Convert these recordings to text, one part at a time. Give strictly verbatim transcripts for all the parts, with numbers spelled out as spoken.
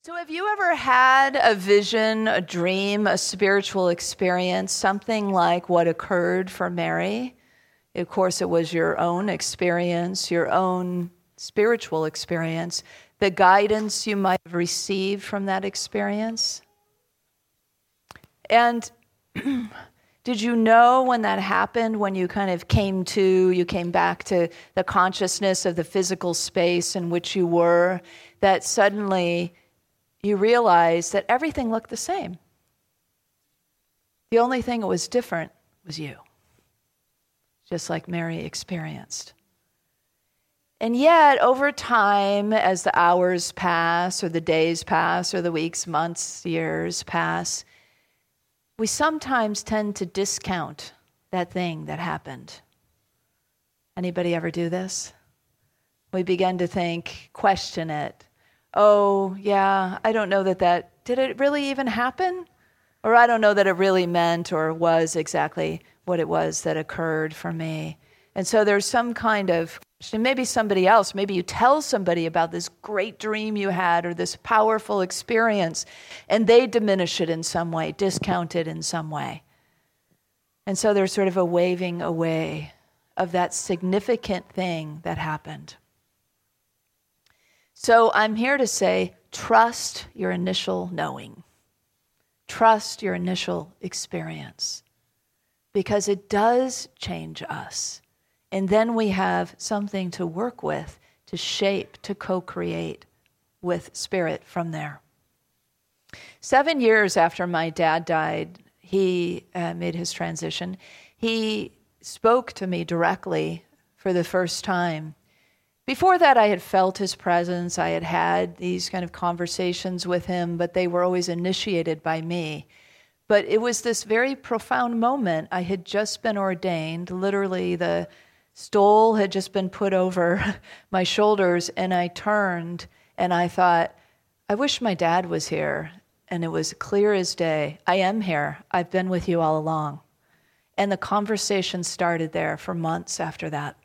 So have you ever had a vision, a dream, a spiritual experience, something like what occurred for Mary? Of course, it was your own experience, your own spiritual experience, the guidance you might have received from that experience. And did you know when that happened, when you kind of came to, you came back to the consciousness of the physical space in which you were, that suddenly you realized that everything looked the same? The only thing that was different was you, just like Mary experienced. And yet, over time, as the hours pass, or the days pass, or the weeks, months, years pass, we sometimes tend to discount that thing that happened. Anybody ever do this? We begin to think, question it. Oh, yeah, I don't know that that, did it really even happen? Or I don't know that it really meant or was exactly what it was that occurred for me. And so there's some kind of, maybe somebody else, maybe you tell somebody about this great dream you had or this powerful experience, and they diminish it in some way, discount it in some way. And so there's sort of a waving away of that significant thing that happened. So I'm here to say, trust your initial knowing. Trust your initial experience, because it does change us. And then we have something to work with, to shape, to co-create with Spirit from there. Seven years after my dad died, he uh, made his transition. He spoke to me directly for the first time. Before that, I had felt his presence. I had had these kind of conversations with him, but they were always initiated by me. But it was this very profound moment. I had just been ordained. Literally, the stole had just been put over my shoulders, and I turned, and I thought, I wish my dad was here. And it was clear as day. I am here. I've been with you all along. And the conversation started there for months after that.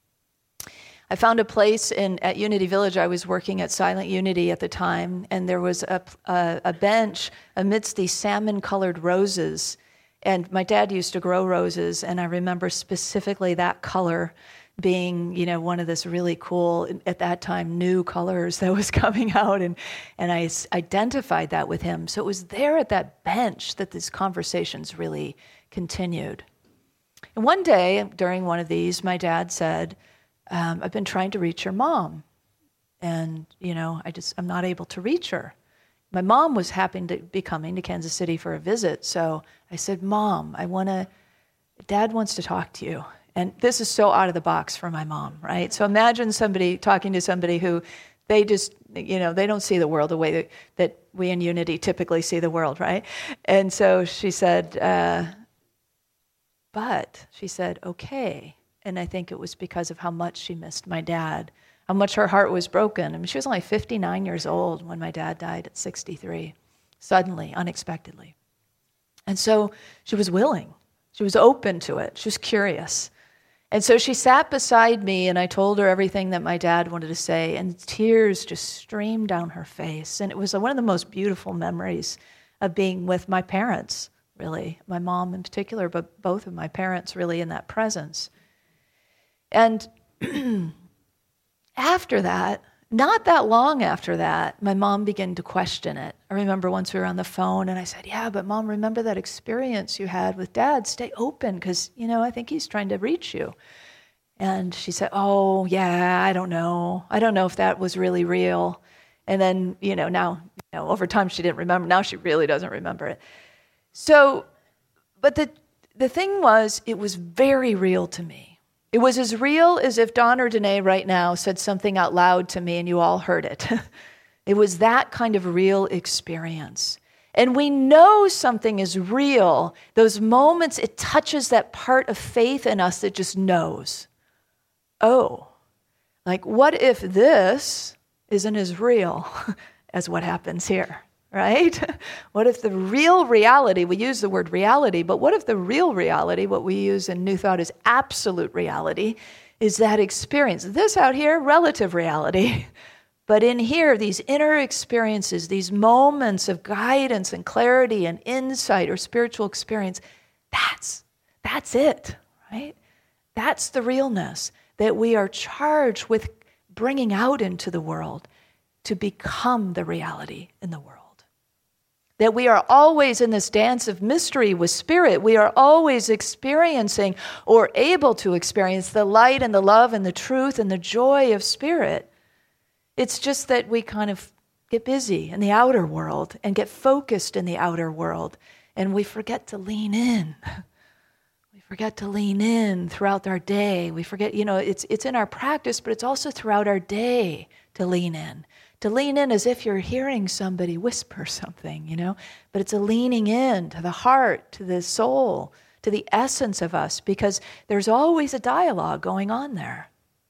I found a place in at Unity Village. I was working at Silent Unity at the time, and there was a, a, a bench amidst these salmon-colored roses. And my dad used to grow roses, and I remember specifically that color being, you know, one of this really cool, at that time, new colors that was coming out, and, and I identified that with him. So it was there at that bench that these conversations really continued. And one day, during one of these, my dad said, Um, I've been trying to reach your mom, and, you know, I just, I'm not able to reach her. My mom was happening to be coming to Kansas City for a visit, so I said, Mom, I want to, Dad wants to talk to you. And this is so out of the box for my mom, right? So imagine somebody talking to somebody who they just, you know, they don't see the world the way that, that we in Unity typically see the world, right? And so she said, uh, but, she said, okay. And I think it was because of how much she missed my dad, how much her heart was broken. I mean, she was only fifty-nine years old when my dad died at sixty-three, suddenly, unexpectedly. And so she was willing. She was open to it. She was curious. And so she sat beside me, and I told her everything that my dad wanted to say, and tears just streamed down her face. And it was one of the most beautiful memories of being with my parents, really, my mom in particular, but both of my parents really in that presence. And after that, not that long after that, my mom began to question it. I remember once we were on the phone, and I said, yeah, but Mom, remember that experience you had with Dad? Stay open, because, you know, I think he's trying to reach you. And she said, oh, yeah, I don't know. I don't know if that was really real. And then, you know, now, you know, over time she didn't remember. Now she really doesn't remember it. So, but the the thing was, it was very real to me. It was as real as if Don or Danae right now said something out loud to me and you all heard it. It was that kind of real experience. And we know something is real. Those moments, it touches that part of faith in us that just knows. Oh, like what if this isn't as real as what happens here? Right? What if the real reality, we use the word reality, but what if the real reality, what we use in New Thought is absolute reality, is that experience? This out here, relative reality. But in here, these inner experiences, these moments of guidance and clarity and insight or spiritual experience, that's, that's it, right? That's the realness that we are charged with bringing out into the world to become the reality in the world. That we are always in this dance of mystery with spirit. We are always experiencing or able to experience the light and the love and the truth and the joy of spirit. It's just that we kind of get busy in the outer world and get focused in the outer world, and we forget to lean in. We forget to lean in throughout our day. We forget, you know, it's it's in our practice, but it's also throughout our day to lean in. To lean in as if you're hearing somebody whisper something, you know, but it's a leaning in to the heart, to the soul, to the essence of us, because there's always a dialogue going on there.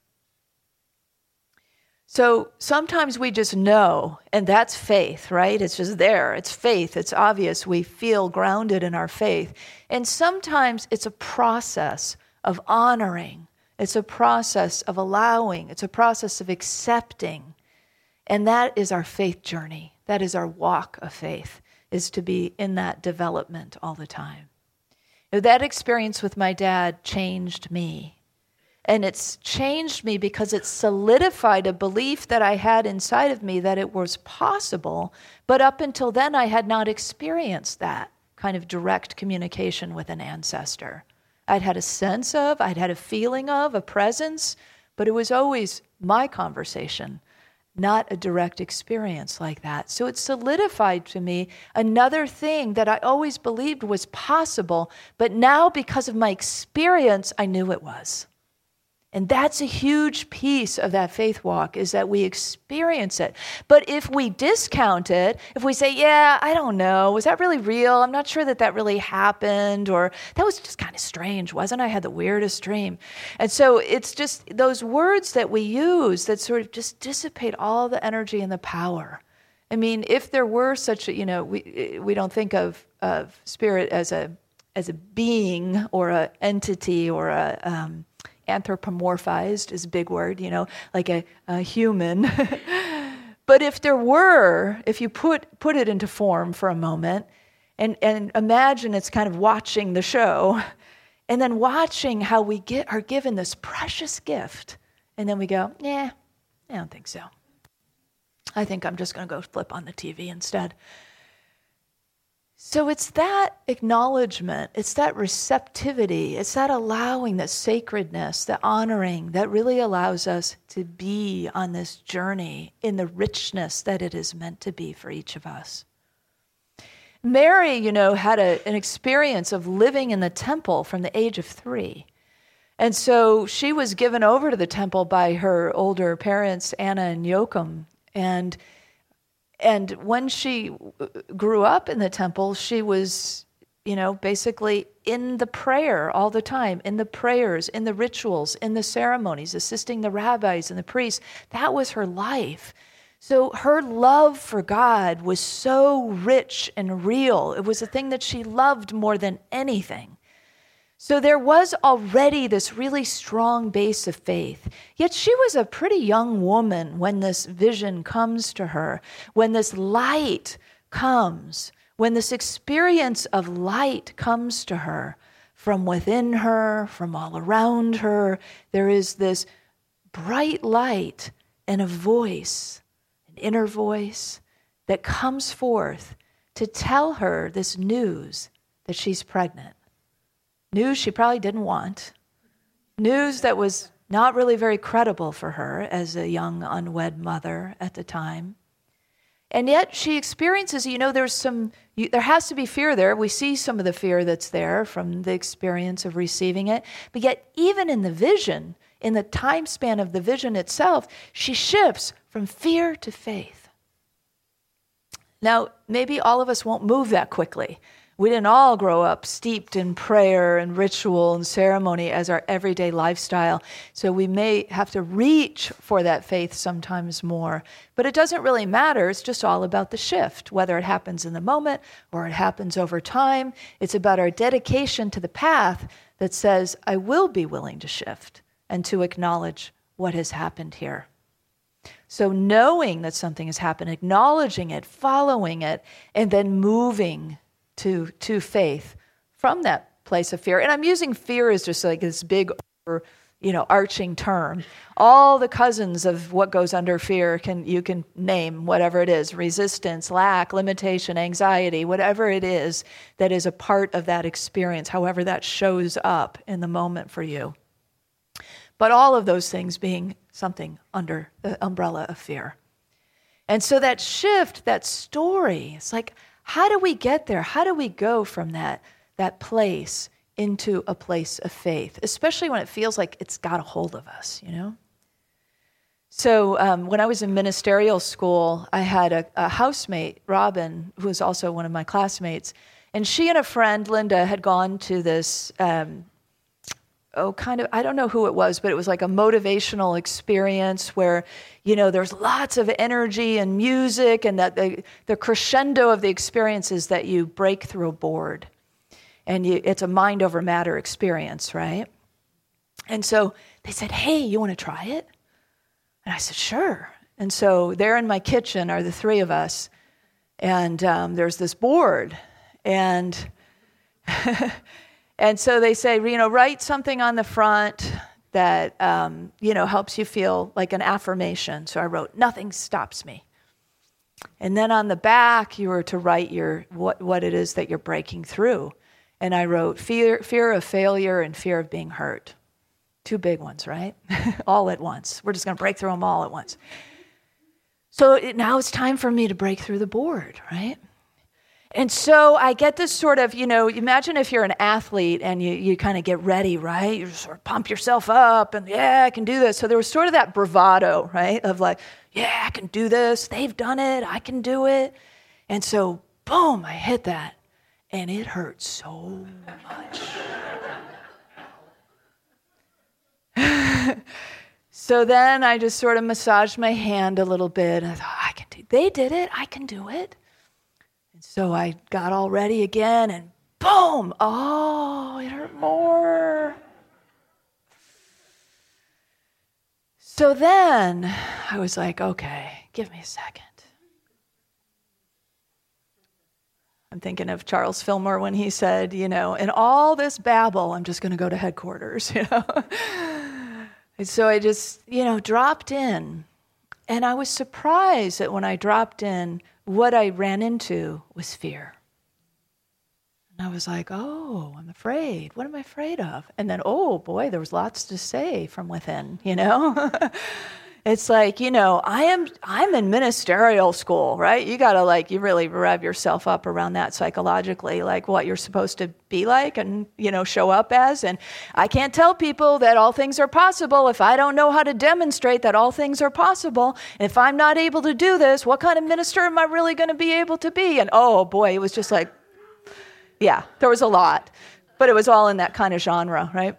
So sometimes we just know, and that's faith, right? It's just there. It's faith. It's obvious. We feel grounded in our faith. And sometimes it's a process of honoring. It's a process of allowing. It's a process of accepting. And that is our faith journey. That is our walk of faith, is to be in that development all the time. Now, that experience with my dad changed me. And it's changed me because it solidified a belief that I had inside of me that it was possible, but up until then I had not experienced that kind of direct communication with an ancestor. I'd had a sense of, I'd had a feeling of, a presence, but it was always my conversation, not a direct experience like that. So it solidified to me another thing that I always believed was possible, but now because of my experience, I knew it was. And that's a huge piece of that faith walk, is that we experience it. But if we discount it, if we say, yeah, I don't know, was that really real? I'm not sure that that really happened, or that was just kind of strange, wasn't I? I had the weirdest dream. And so it's just those words that we use that sort of just dissipate all the energy and the power. I mean, if there were such a, you know, we we don't think of, of spirit as a as a being or an entity or a... Um, anthropomorphized is a big word, you know, like a, a human. But if there were, if you put put it into form for a moment, and, and imagine it's kind of watching the show, and then watching how we get are given this precious gift, and then we go, yeah, I don't think so. I think I'm just going to go flip on the T V instead. So it's that acknowledgement, it's that receptivity, it's that allowing, that sacredness, that honoring that really allows us to be on this journey in the richness that it is meant to be for each of us. Mary, you know, had a, an experience of living in the temple from the age of three. And so she was given over to the temple by her older parents, Anna and Joachim, and And when she grew up in the temple, she was, you know, basically in the prayer all the time, in the prayers, in the rituals, in the ceremonies, assisting the rabbis and the priests. That was her life. So her love for God was so rich and real. It was a thing that she loved more than anything. So there was already this really strong base of faith. Yet she was a pretty young woman when this vision comes to her, when this light comes, when this experience of light comes to her from within her, from all around her. There is this bright light and a voice, an inner voice that comes forth to tell her this news that she's pregnant. News she probably didn't want. News that was not really very credible for her as a young unwed mother at the time. And yet she experiences, you know, there's some, you, there has to be fear there. We see some of the fear that's there from the experience of receiving it. But yet even in the vision, in the time span of the vision itself, she shifts from fear to faith. Now, maybe all of us won't move that quickly. We didn't all grow up steeped in prayer and ritual and ceremony as our everyday lifestyle. So we may have to reach for that faith sometimes more. But it doesn't really matter. It's just all about the shift, whether it happens in the moment or it happens over time. It's about our dedication to the path that says, I will be willing to shift and to acknowledge what has happened here. So knowing that something has happened, acknowledging it, following it, and then moving to, to faith from that place of fear. And I'm using fear as just like this big, you know, arching term. All the cousins of what goes under fear, can you can name whatever it is: resistance, lack, limitation, anxiety, whatever it is that is a part of that experience, however that shows up in the moment for you. But all of those things being something under the umbrella of fear. And so that shift, that story, it's like, how do we get there? How do we go from that, that place into a place of faith, especially when it feels like it's got a hold of us, you know? So um, when I was in ministerial school, I had a, a housemate, Robin, who was also one of my classmates, and she and a friend, Linda, had gone to this, um, oh, kind of, I don't know who it was, but it was like a motivational experience where, you know, there's lots of energy and music, and that the, the crescendo of the experience is that you break through a board. And you, it's a mind over matter experience, right? And so they said, hey, you want to try it? And I said, sure. And so there in my kitchen are the three of us. And um, there's this board. And and so they say, you know, write something on the front that, um, you know, helps you feel like an affirmation. So I wrote, nothing stops me. And then on the back, you were to write your what, what it is that you're breaking through. And I wrote fear, fear of failure and fear of being hurt. Two big ones, right? All at once. We're just going to break through them all at once. So it, now it's time for me to break through the board, right? And so I get this sort of, you know, imagine if you're an athlete and you, you kind of get ready, right? You sort of pump yourself up and, yeah, I can do this. So there was sort of that bravado, right? Of like, yeah, I can do this. They've done it. I can do it. And so, boom, I hit that. And it hurt so much. So then I just sort of massaged my hand a little bit. And I thought, I can do it. They did it. I can do it. And so I got all ready again, and boom. Oh, it hurt more. So then I was like, okay, give me a second. I'm thinking of Charles Fillmore when he said, you know, in all this babble, I'm just going to go to headquarters, you know. And so I just, you know, dropped in. And I was surprised that when I dropped in, what I ran into was fear. And I was like, oh, I'm afraid. What am I afraid of? And then, oh, boy, there was lots to say from within, you know. It's like, you know, I am, I'm in ministerial school, right? You got to like, you really rev yourself up around that psychologically, like what you're supposed to be like and, you know, show up as. And I can't tell people that all things are possible if I don't know how to demonstrate that all things are possible. And if I'm not able to do this, what kind of minister am I really going to be able to be? And oh boy, it was just like, yeah, there was a lot, but it was all in that kind of genre, right?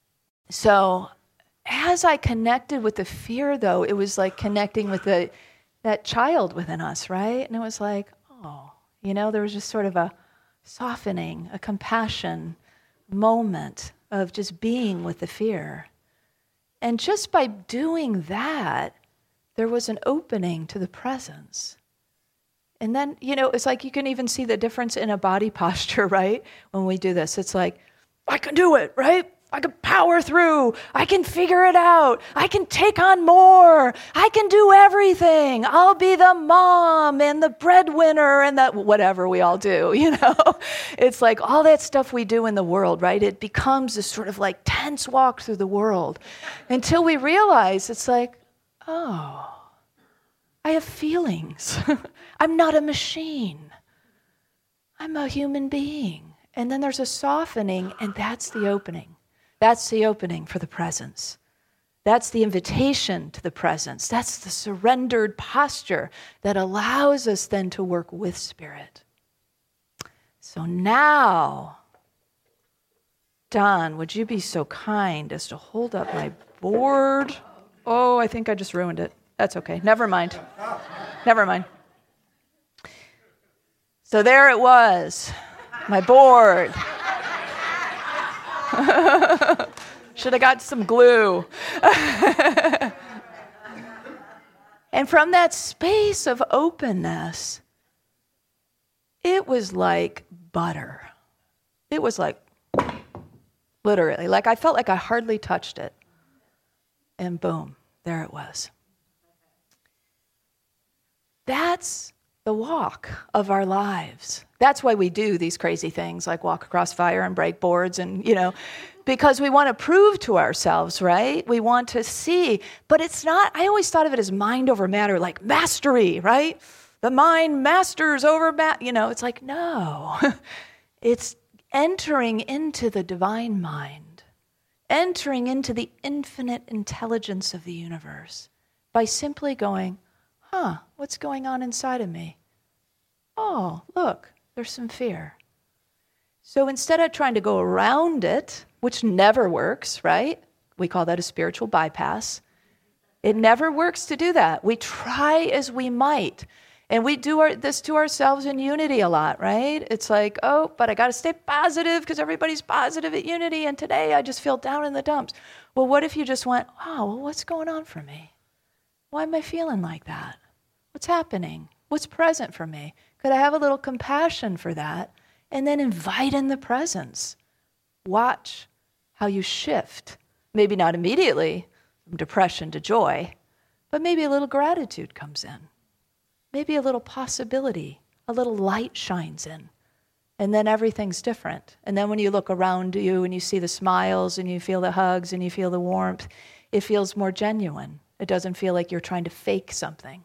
So as I connected with the fear, though, it was like connecting with the that child within us, right? And it was like, oh, you know, there was just sort of a softening, a compassion moment of just being with the fear. And just by doing that, there was an opening to the presence. And then, you know, it's like you can even see the difference in a body posture, right? When we do this, it's like, I can do it, right? I can power through. I can figure it out. I can take on more. I can do everything. I'll be the mom and the breadwinner and that whatever we all do, you know. It's like all that stuff we do in the world, right? It becomes this sort of like tense walk through the world until we realize it's like, oh, I have feelings. I'm not a machine. I'm a human being. And then there's a softening, and that's the opening. That's the opening for the presence. That's the invitation to the presence. That's the surrendered posture that allows us then to work with Spirit. So now, Don, would you be so kind as to hold up my board? Oh, I think I just ruined it. That's okay. Never mind. Never mind. So there it was, my board. Should have got some glue. And from that space of openness, it was like butter. It was like, literally, like I felt like I hardly touched it. And boom, there it was. That's the walk of our lives. That's why we do these crazy things like walk across fire and break boards and, you know, because we want to prove to ourselves, right? We want to see, but it's not, I always thought of it as mind over matter, like mastery, right? The mind masters over, ma- you know, it's like, no. It's entering into the divine mind, entering into the infinite intelligence of the universe by simply going, huh, what's going on inside of me? Oh, look, there's some fear. So instead of trying to go around it, which never works, right? We call that a spiritual bypass. It never works to do that. We try as we might. And we do our, this to ourselves in Unity a lot, right? It's like, oh, but I got to stay positive because everybody's positive at Unity, and today I just feel down in the dumps. Well, what if you just went, oh, well, what's going on for me? Why am I feeling like that? What's happening? What's present for me? Could I have a little compassion for that? And then invite in the presence. Watch how you shift. Maybe not immediately from depression to joy, but maybe a little gratitude comes in. Maybe a little possibility, a little light shines in. And then everything's different. And then when you look around you and you see the smiles and you feel the hugs and you feel the warmth, it feels more genuine. It doesn't feel like you're trying to fake something.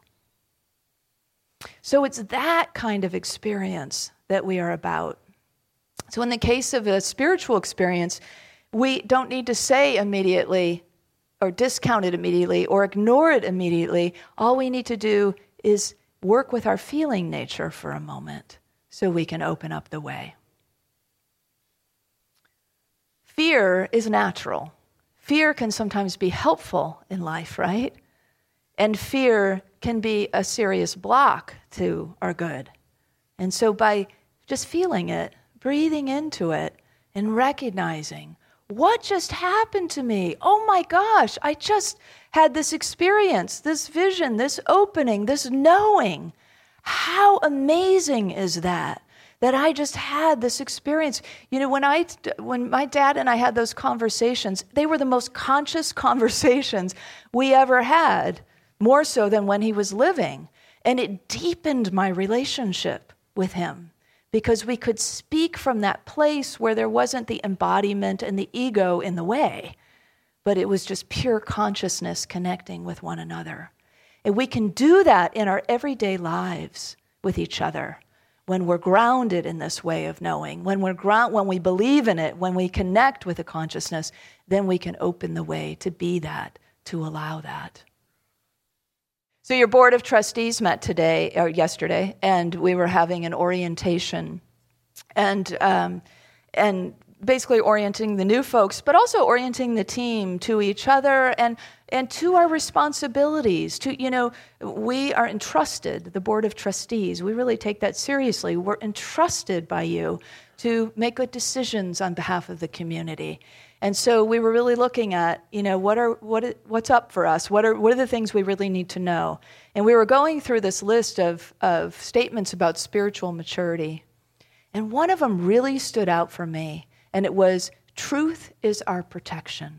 So it's that kind of experience that we are about. So in the case of a spiritual experience, we don't need to say immediately or discount it immediately or ignore it immediately. All we need to do is work with our feeling nature for a moment so we can open up the way. Fear is natural. Fear can sometimes be helpful in life, right? And fear can be a serious block to our good. And so by just feeling it, breathing into it, and recognizing, what just happened to me? Oh my gosh, I just had this experience, this vision, this opening, this knowing. How amazing is that? That I just had this experience. You know, when I, when my dad and I had those conversations, they were the most conscious conversations we ever had, more so than when he was living. And it deepened my relationship with him because we could speak from that place where there wasn't the embodiment and the ego in the way, but it was just pure consciousness connecting with one another. And we can do that in our everyday lives with each other when we're grounded in this way of knowing, when we're ground, when we believe in it, when we connect with the consciousness, then we can open the way to be that, to allow that. So your board of trustees met today or yesterday, and we were having an orientation, and um, and basically orienting the new folks, but also orienting the team to each other and and to our responsibilities. To you know, we are entrusted, the board of trustees. We really take that seriously. We're entrusted by you to make good decisions on behalf of the community. And so we were really looking at, you know, what are what what's up for us? What are what are the things we really need to know? And we were going through this list of of statements about spiritual maturity. And one of them really stood out for me, and it was, truth is our protection.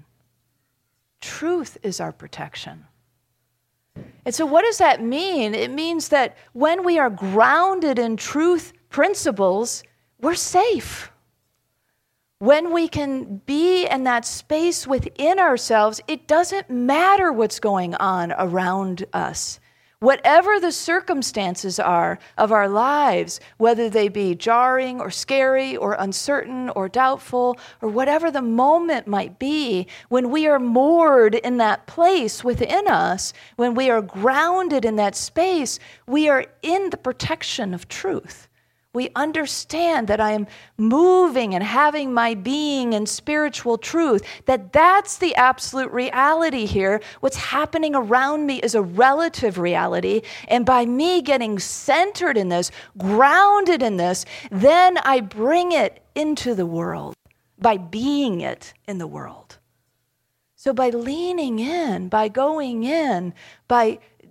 Truth is our protection. And so what does that mean? It means that when we are grounded in truth principles, we're safe. When we can be in that space within ourselves, it doesn't matter what's going on around us. Whatever the circumstances are of our lives, whether they be jarring or scary or uncertain or doubtful, or whatever the moment might be, when we are moored in that place within us, when we are grounded in that space, we are in the protection of truth. We understand that I am moving and having my being in spiritual truth, that that's the absolute reality here. What's happening around me is a relative reality. And by me getting centered in this, grounded in this, then I bring it into the world by being it in the world. So by leaning in, by going in, by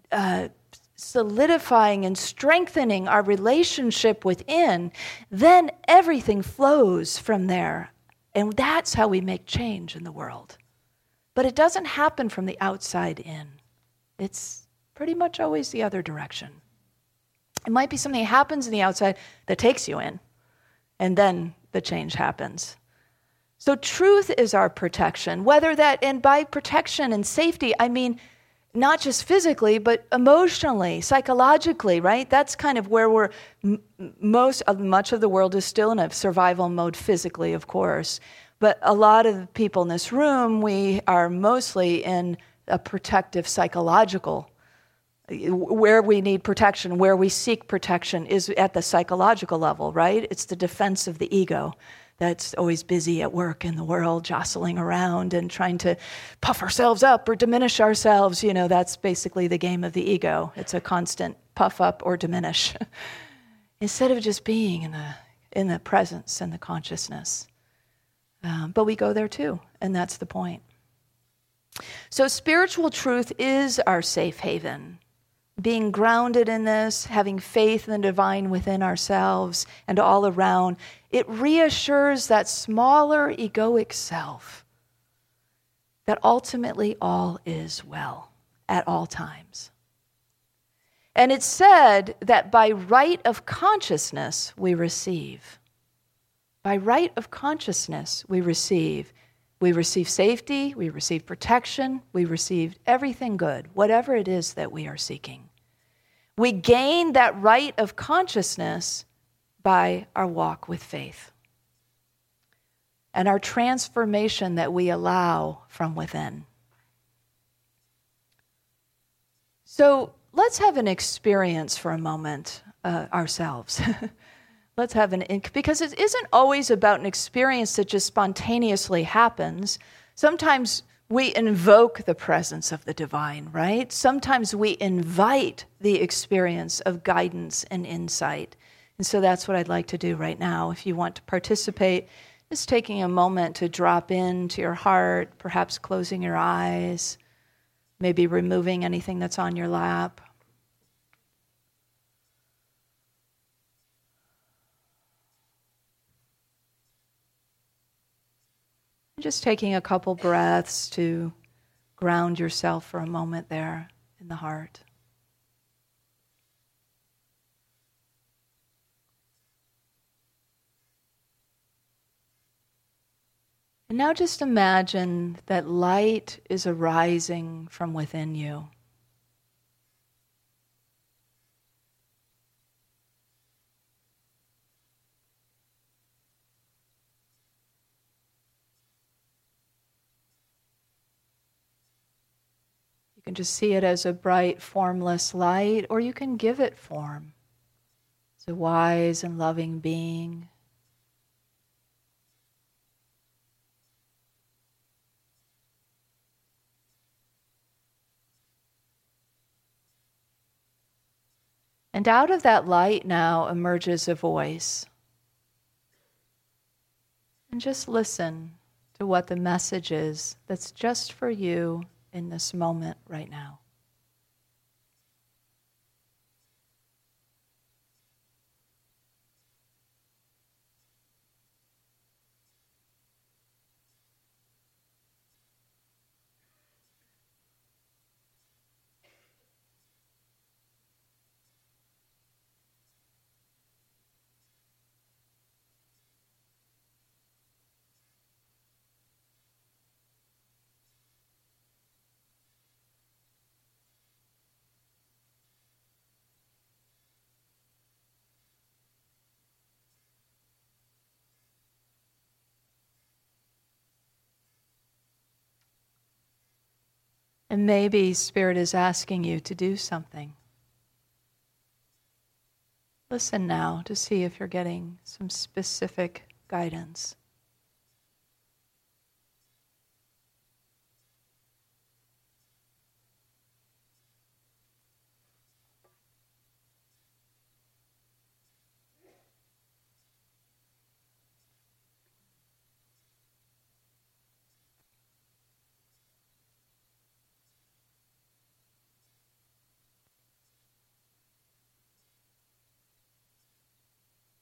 uh, solidifying and strengthening our relationship within, then everything flows from there. And that's how we make change in the world. But it doesn't happen from the outside in. It's pretty much always the other direction. It might be something that happens in the outside that takes you in, and then the change happens. So truth is our protection, whether that, and by protection and safety, I mean not just physically, but emotionally, psychologically, right? That's kind of where we're, m- most of, much of the world is still in a survival mode physically, of course. But a lot of the people in this room, we are mostly in a protective psychological, where we need protection, where we seek protection is at the psychological level, right? It's the defense of the ego that's always busy at work in the world, jostling around and trying to puff ourselves up or diminish ourselves. You know, that's basically the game of the ego. It's a constant puff up or diminish instead of just being in the in the presence and the consciousness. Um, but we go there too, and that's the point. So spiritual truth is our safe haven. Being grounded in this, having faith in the divine within ourselves and all around, it reassures that smaller egoic self that ultimately all is well at all times. And it's said that by right of consciousness we receive. By right of consciousness we receive. We receive safety, we receive protection, we receive everything good, whatever it is that we are seeking. We gain that right of consciousness by our walk with faith and our transformation that we allow from within. So let's have an experience for a moment uh, ourselves. Let's have an, because it isn't always about an experience that just spontaneously happens. Sometimes we invoke the presence of the divine, right? Sometimes we invite the experience of guidance and insight. And so that's what I'd like to do right now. If you want to participate, just taking a moment to drop into your heart, perhaps closing your eyes, maybe removing anything that's on your lap. Just taking a couple breaths to ground yourself for a moment there in the heart. And now just imagine that light is arising from within you. You can just see it as a bright, formless light, or you can give it form. It's a wise and loving being. And out of that light now emerges a voice. And just listen to what the message is that's just for you in this moment right now. And maybe Spirit is asking you to do something. Listen now to see if you're getting some specific guidance.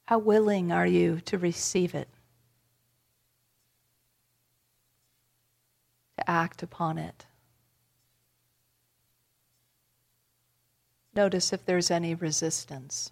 How willing are you to receive it? To act upon it? Notice if there's any resistance.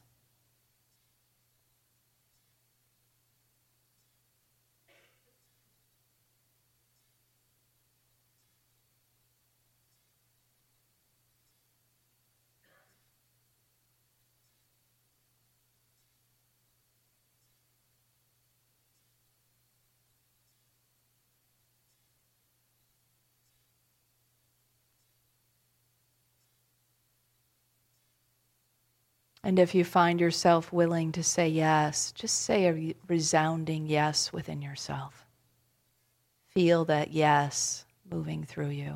And if you find yourself willing to say yes, just say a re- resounding yes within yourself. Feel that yes moving through you.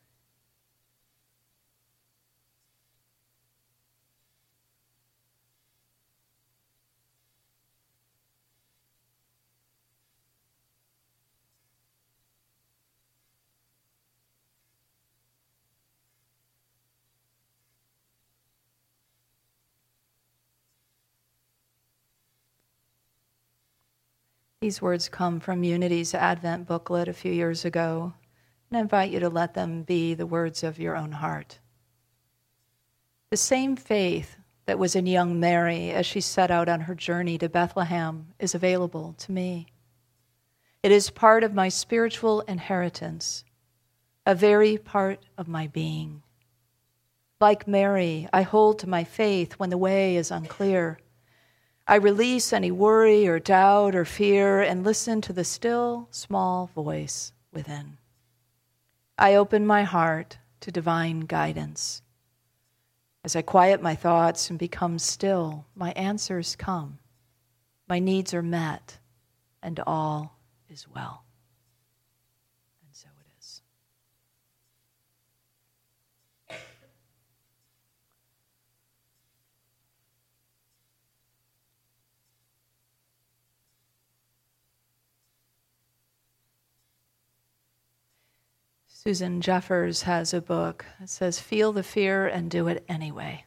These words come from Unity's Advent booklet a few years ago, and I invite you to let them be the words of your own heart. The same faith that was in young Mary as she set out on her journey to Bethlehem is available to me. It is part of my spiritual inheritance, a very part of my being. Like Mary, I hold to my faith when the way is unclear. I release any worry or doubt or fear and listen to the still, small voice within. I open my heart to divine guidance. As I quiet my thoughts and become still, my answers come. My needs are met, and all is well. And so it is. Susan Jeffers has a book that says, "Feel the fear and do it anyway."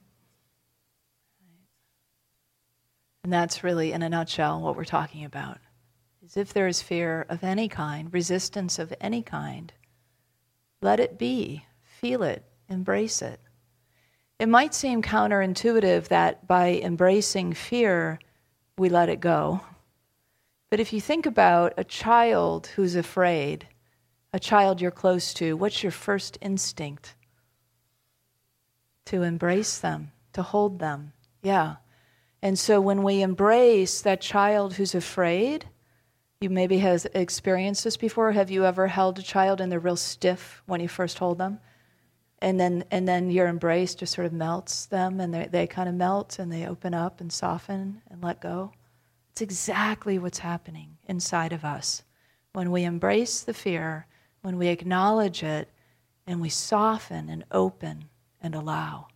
And that's really, in a nutshell, what we're talking about. Is if there is fear of any kind, resistance of any kind, let it be. Feel it. Embrace it. It might seem counterintuitive that by embracing fear, we let it go. But if you think about a child who's afraid, a child you're close to, what's your first instinct? To embrace them, to hold them. Yeah. And so when we embrace that child who's afraid, you maybe has experienced this before. Have you ever held a child and they're real stiff when you first hold them? And then and then your embrace just sort of melts them, and they, they kind of melt and they open up and soften and let go. It's exactly what's happening inside of us. When we embrace the fear, when we acknowledge it, and we soften and open and allow.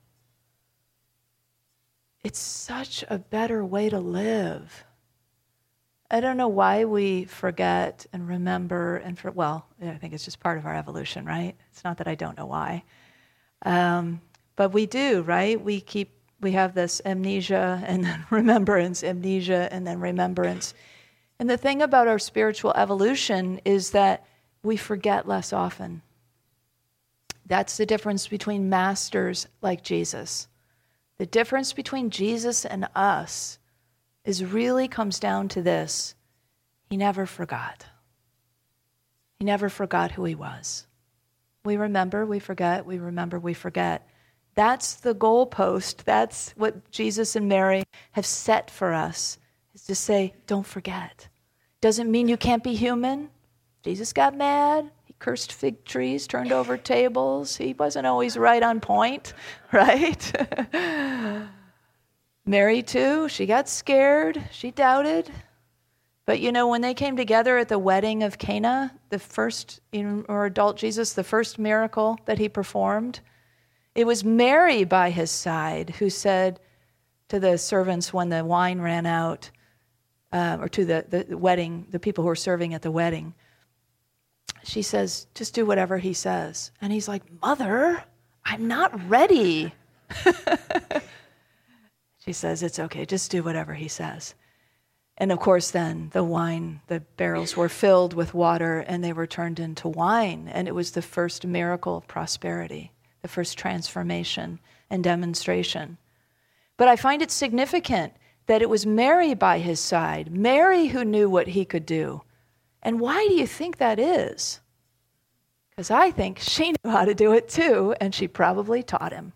It's such a better way to live. I don't know why we forget and remember and for well, I think it's just part of our evolution, right? It's not that I don't know why, um, but we do, right? We keep we have this amnesia and then remembrance, amnesia and then remembrance. And the thing about our spiritual evolution is that we forget less often. That's the difference between masters like Jesus. The difference between Jesus and us is really comes down to this. He never forgot. He never forgot who he was. We remember, we forget, we remember, we forget. That's the goalpost. That's what Jesus and Mary have set for us, is to say, don't forget. Doesn't mean you can't be human. Jesus got mad. He cursed fig trees, turned over tables. He wasn't always right on point, right? Mary, too, she got scared. She doubted. But, you know, when they came together at the wedding of Cana, the first, or adult Jesus, the first miracle that he performed, it was Mary by his side who said to the servants when the wine ran out, uh, or to the, the wedding, the people who were serving at the wedding, she says, just do whatever he says. And he's like, Mother, I'm not ready. She She says, it's okay, just do whatever he says. And of course, then the wine, the barrels were filled with water and they were turned into wine. And it was the first miracle of prosperity, the first transformation and demonstration. But I find it significant that it was Mary by his side, Mary who knew what he could do. And why do you think that is? Because I think she knew how to do it too, and she probably taught him.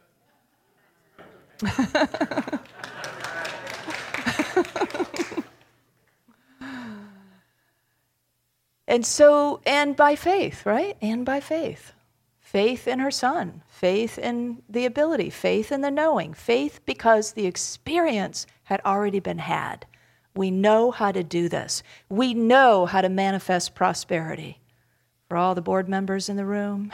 And so, and by faith, right? And by faith. Faith in her son, faith in the ability, faith in the knowing, faith because the experience had already been had. We know how to do this. We know how to manifest prosperity. For all the board members in the room,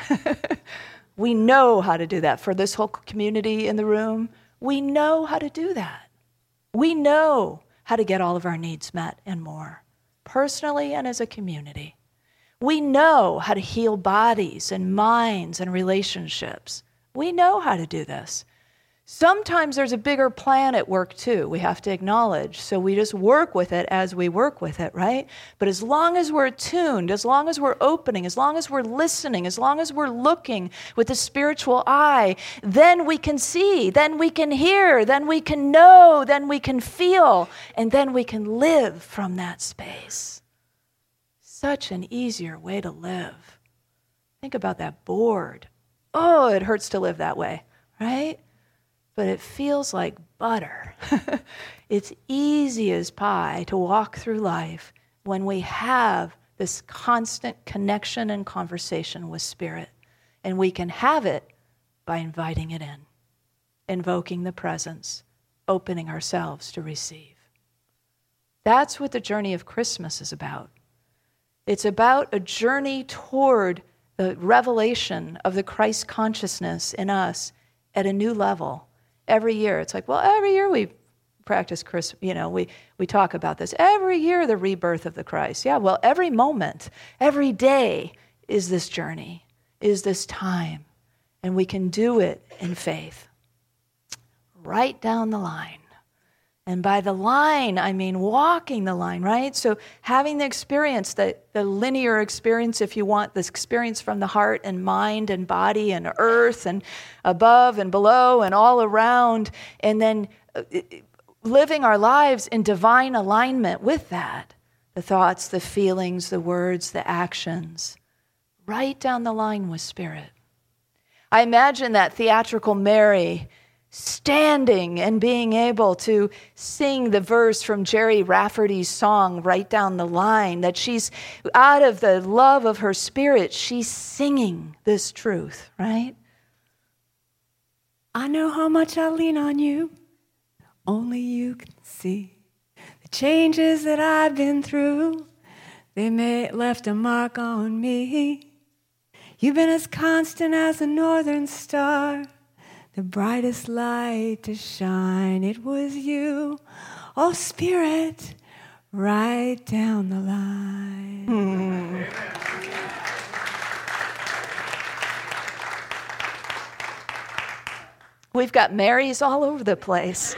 we know how to do that. For this whole community in the room, we know how to do that. We know how to get all of our needs met and more, personally and as a community. We know how to heal bodies and minds and relationships. We know how to do this. Sometimes there's a bigger plan at work too, we have to acknowledge. So we just work with it as we work with it, right? But as long as we're attuned, as long as we're opening, as long as we're listening, as long as we're looking with the spiritual eye, then we can see, then we can hear, then we can know, then we can feel, and then we can live from that space. Such an easier way to live. Think about that board. Oh, it hurts to live that way, right? But it feels like butter. It's easy as pie to walk through life when we have this constant connection and conversation with Spirit. And we can have it by inviting it in, invoking the presence, opening ourselves to receive. That's what the journey of Christmas is about. It's about a journey toward the revelation of the Christ consciousness in us at a new level. Every year, it's like, well, every year we practice Christmas, you know, we, we talk about this. Every year, the rebirth of the Christ. Yeah, well, every moment, every day is this journey, is this time. And we can do it in faith. Right down the line. And by the line, I mean walking the line, right? So having the experience, the, the linear experience, if you want, this experience from the heart and mind and body and earth and above and below and all around, and then living our lives in divine alignment with that. The thoughts, the feelings, the words, the actions. Right down the line with Spirit. I imagine that theatrical Mary standing and being able to sing the verse from Jerry Rafferty's song right down the line, that she's out of the love of her spirit, she's singing this truth, right? I know how much I lean on you, only you can see the changes that I've been through. They may have left a mark on me. You've been as constant as a northern star, the brightest light to shine. It was you, oh Spirit, right down the line. Hmm. We've got Marys all over the place.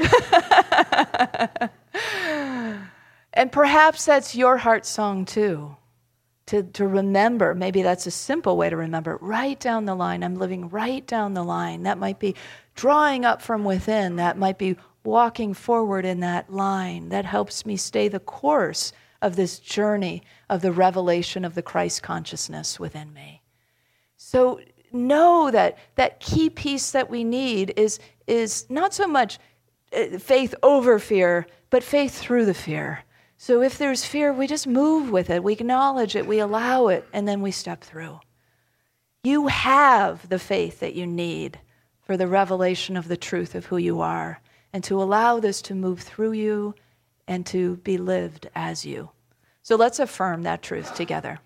And perhaps that's your heart song too. To, to remember, maybe that's a simple way to remember, right down the line. I'm living right down the line. That might be drawing up from within. That might be walking forward in that line. That helps me stay the course of this journey of the revelation of the Christ consciousness within me. So know that that key piece that we need is, is not so much faith over fear, but faith through the fear. So if there's fear, we just move with it. We acknowledge it. We allow it. And then we step through. You have the faith that you need for the revelation of the truth of who you are, and to allow this to move through you and to be lived as you. So let's affirm that truth together.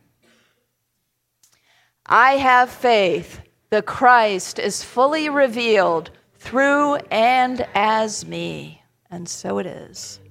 I have faith. The Christ is fully revealed through and as me. And so it is.